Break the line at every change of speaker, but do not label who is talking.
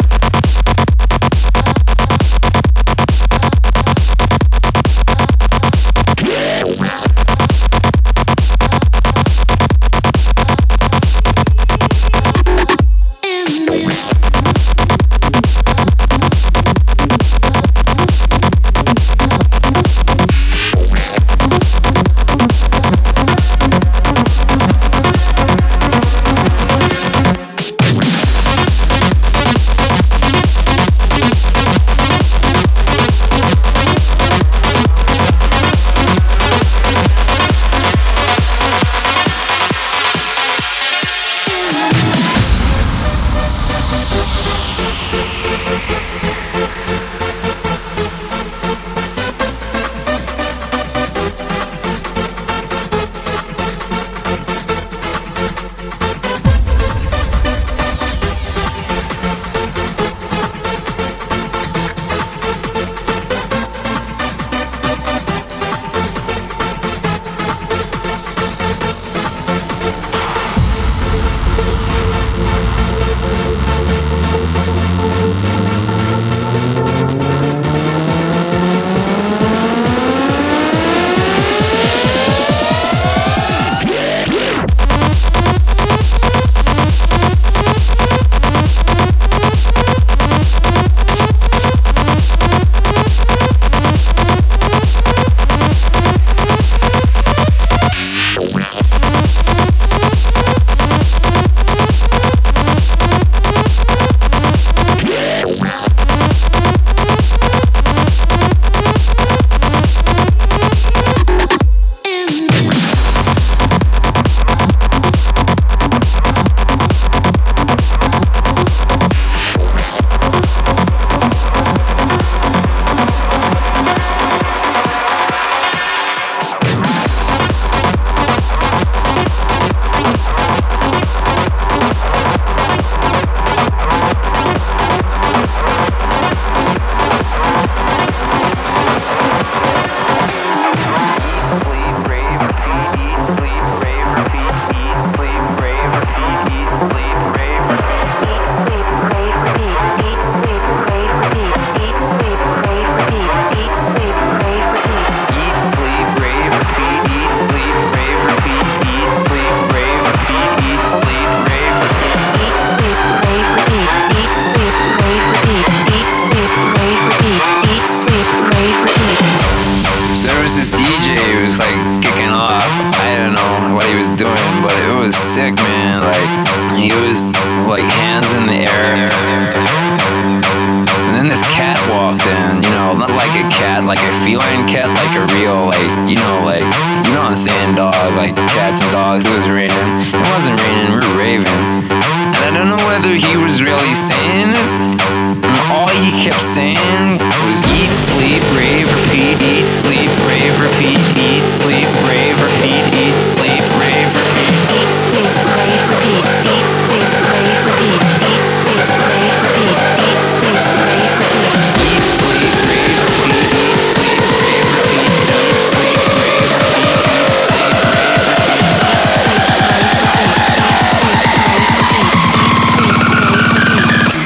sick, man. Like, he was like hands in the air. And then this cat walked in, you know, not like a cat, like a feline cat, like a real, like, you know what I'm saying, dog, like cats and dogs. It was raining. It wasn't raining, we were raving. And I don't know whether he was really saying it